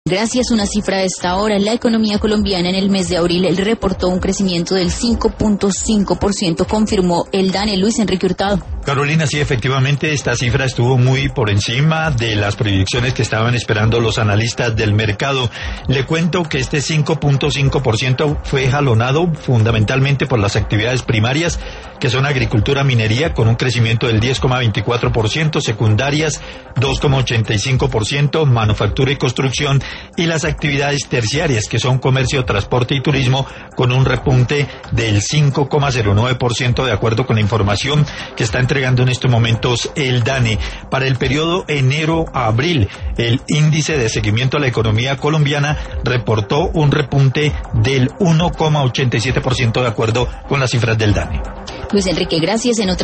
Gracias, una cifra de esta hora. La economía colombiana en el mes de abril reportó un crecimiento del 5.5%, confirmó el DANE. Luis Enrique Hurtado. Carolina, sí, efectivamente, esta cifra estuvo muy por encima de las proyecciones que estaban esperando los analistas del mercado. Le cuento que este 5.5% fue jalonado fundamentalmente por las actividades primarias, que son agricultura, minería, con un crecimiento del 10,24%, secundarias 2,85%, manufactura y construcción, y las actividades terciarias, que son comercio, transporte y turismo, con un repunte del 5,09%, de acuerdo con la información que está entregando en estos momentos el DANE. Para el periodo enero a abril, el índice de seguimiento a la economía colombiana reportó un repunte del 1,87%, de acuerdo con las cifras del DANE. Luis Enrique, gracias. En otra